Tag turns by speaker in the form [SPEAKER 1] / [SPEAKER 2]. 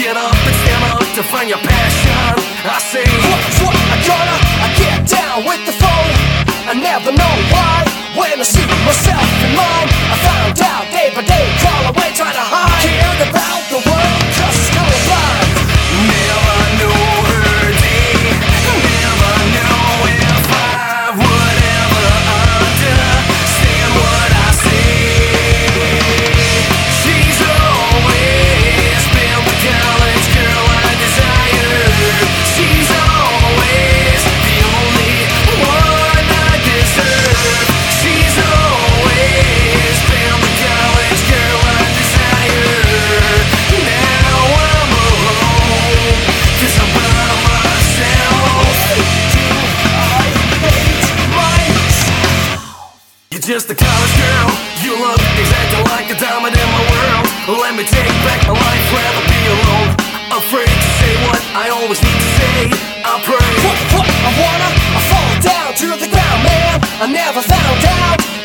[SPEAKER 1] get up and stand up to find your passion. I say, I get down with the flow. I never know why. When I see myself in mine, I found out day by day, crawl away, try to hide. Cared about the world, cause it's still alive. Never knew her day. Never knew if I would ever understand what I say. She's always been the college girl I desire. She's always the only one I deserve. She's always been the college girl I desire. Now I'm alone, cause I'm by myself. You're just a college girl. You look exactly like a diamond in my world. Let me take back my life, rather be alone. Afraid to say what I always need to say. I pray. I fall down to the ground, man. I never found out